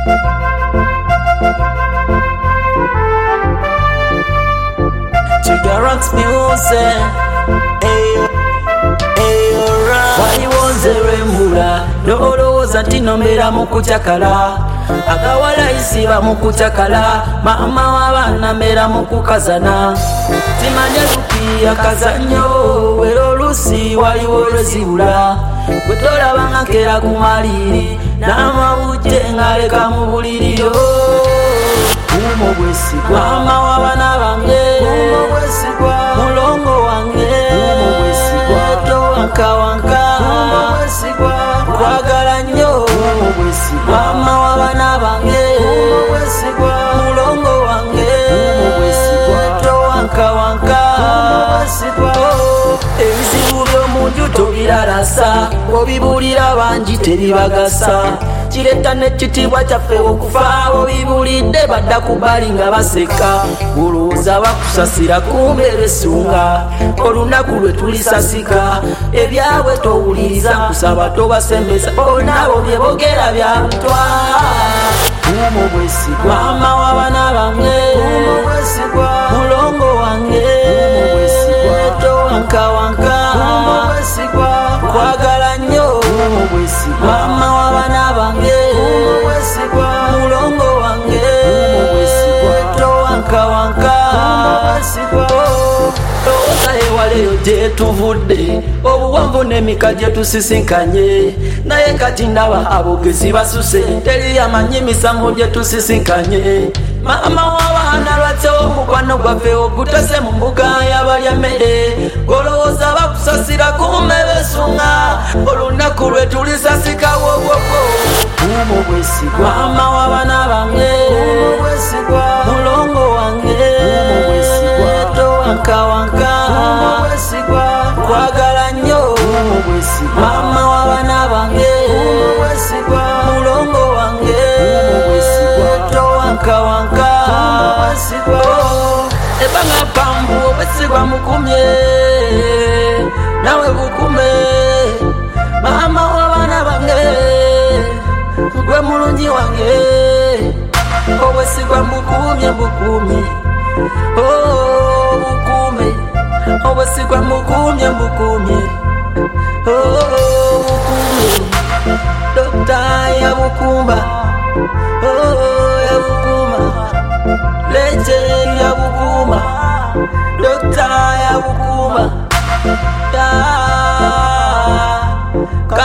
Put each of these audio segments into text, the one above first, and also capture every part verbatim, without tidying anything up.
Cigarettes music, ayo, ayo rap. Waliwonze rembula, nolowoza ntino mbera mukuchakala. Akawala isiba mukuchakala, mama wabana mbera mukukazana. Timanye lupi akazanyo, wero lusi waliwo lwezibula. Kwetola bangakera kumaliri, namawuje ngaleka mubuliriyo. Umo bwesigwa mama wabana bange, umo bwesigwa mulongo wange, umo bwesigwa to wanka wanka, umo bwesigwa kwagala nnyo, umo bwesigwa mama wabana bange, umo bwesigwa mulongo wange, umo bwesigwa to wanka wanka, umo bwesigwa ebizibu by'omunju tobirarasa, obibulira bangi teribagasa. Kireta n'ekitibwa kyaffe okufa, obibulidde badda kubali nga baseka. Olowooza bakusasira kumbe besunga, olunaku lwe tulisasika. Ebyabwe towuliriza nkusaba tobasembesa, bonabo bye boogera bya butwa. Umo bwesigwa mama w'abaana bange, umo bwesigwa mulongo wange, umo bwesigwa towanka wanka, umo bwesigwa kwagala nnyo, umo bwesigwa mama w'abaana bange, umo bwesigwa mulongo wange, umo bwesigwa towanka wanka, umo bwesigwa lowooza ewaleyo gye tuvudde, obuwanvu n'emika gye tusisinkanye. Naye kati ndaba abogezi basuse, teri amanyi misango gye tusisinkanye. Mama w'abaana lwatse omukwano gwaffe ogutase mu mbuga y'abalya mmere. Golowooza bakusasira kumbe besunga, olunaku lwe tulisasika wogwoko. Umo bwesigwa mama w'abaana bange, umo bwesigwa mulongo wange, umo bwesigwa towanka wanka, umo bwesigwa kwagala nnyo, umo bwesigwa mama w'abaana bange, umo bwesigwa mulongo wange, umo bwesigwa towanka wanka, umo bwesigwa ebanga pambu obwesigwa mukumye nawe bukume mama w'abaana bange, gwe mulungi wange, obwesigwa mbukumye mbukumye, oh bukume, obwesigwa mbukumye mbukumye, oh bukumye. Dokta Yabukumba, oh Yabukuma, Legend Yabukuma, Dokta Yabukuma,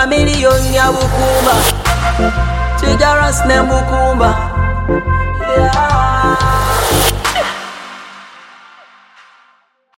Chameleon Yabukuma, Cigarettes Nembukuma, yeah.